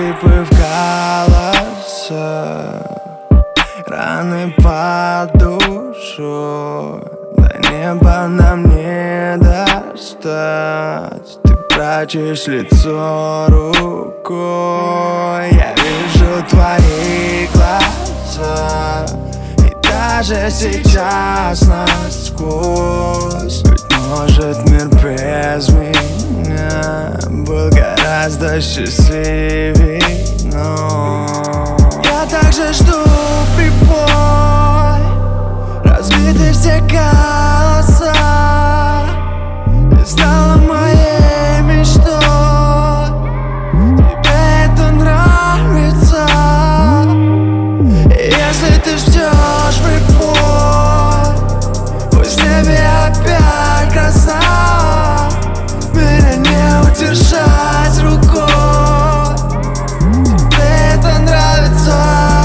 скрипы в голосах, раны по душу, до неба нам не достать. Ты прячешь лицо рукой, я вижу твои глаза, и даже сейчас насквозь. Быть может, мир без меня был гораздо счастливей, но я также жду прибой, разбиты все голоса. Ты стала моей мечтой, тебе это нравится. И если ты ждешь прибой, пусть в небе опять гроза, меня не удержать рукой. Тебе это нравится,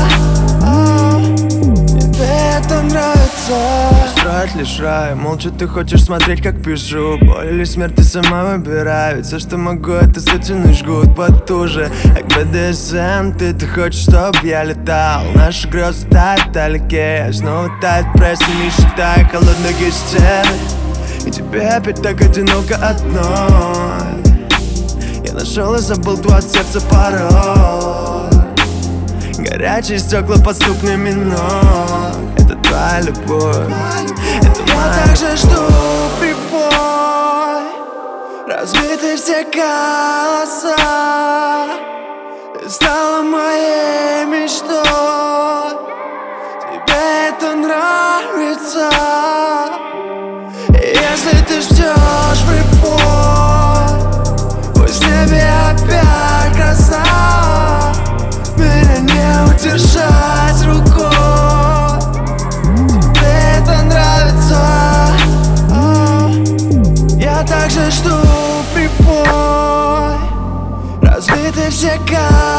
тебе это нравится. Строить лишь рай, молча ты хочешь смотреть, как пишу. Боль или смерть ты сама выбирай, ведь все, что могу, это сотенный жгут потуже. Как БДСМ, ты хочешь, чтоб я летал. Наши грезы тают вдалеке, снова тает пресс, не считая холодные стены. И тебе опять так одиноко одной. Я нашел и забыл твое сердце порой. Горячие стекла подступны минут. Это твоя любовь, это моя. Я также жду прибой, разбиты все голоса. Ты стала моей мечтой, тебе это нравится. Если ты ждешь прибой, пусть в небе опять гроза, меня не удержать рукой. Тебе это нравится. Я также жду прибой, разбиты все голоса.